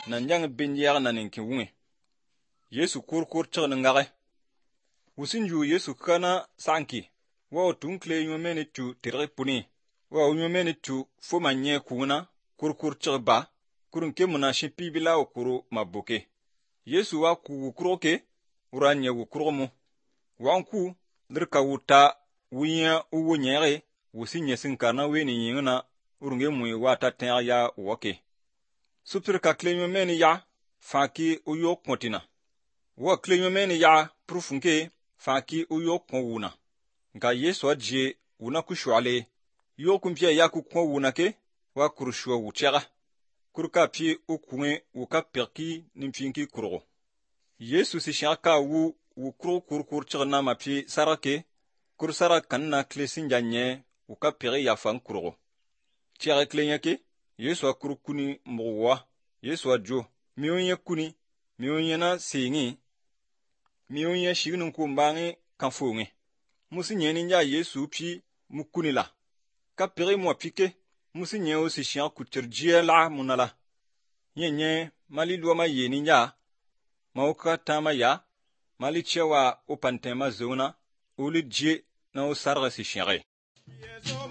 nan jang bin yag nan ki wunge Yesu kur chig ngare wusin ju Yesu kana sanki wa tunkle yomene tu tirre puni wa yomene tu fo manye kuna kur chig ba kurun ke muna shipi bila okuru mabuke Yesu wa ku kuroke uranye wukuromu wanku dirka wuta wiya uwo nyere wusinye sinkana weni yingna urunge mui wata ten ya woke suptir ka klenyo meni ya faki uyo kontina wa klenyo meni ya prufunke faki uyo konwuna nga Yesu aje wuna kushwale yo kumpye ya ku konwuna ke wa kurshwa wuchega kurka pi ukunge wuka perki nimfinki kuro Yesu si shaka wu kur chigna mapi sarake kur sarak kanna klesin janye wuka pere ya fan kuro tiare klenyake Yesu akurukuni mwa Yesu ajo mionye kuni mionye na singi mionye shignu kumbangi kanfonge musinye ninja Yesu pi mukuni la ka pere mo pike musinye o si shian kutirjie la munala nyenye mali lwa ma ye ninja mauka tama ya mali chewa opantema zona uli je na o sarga si shiare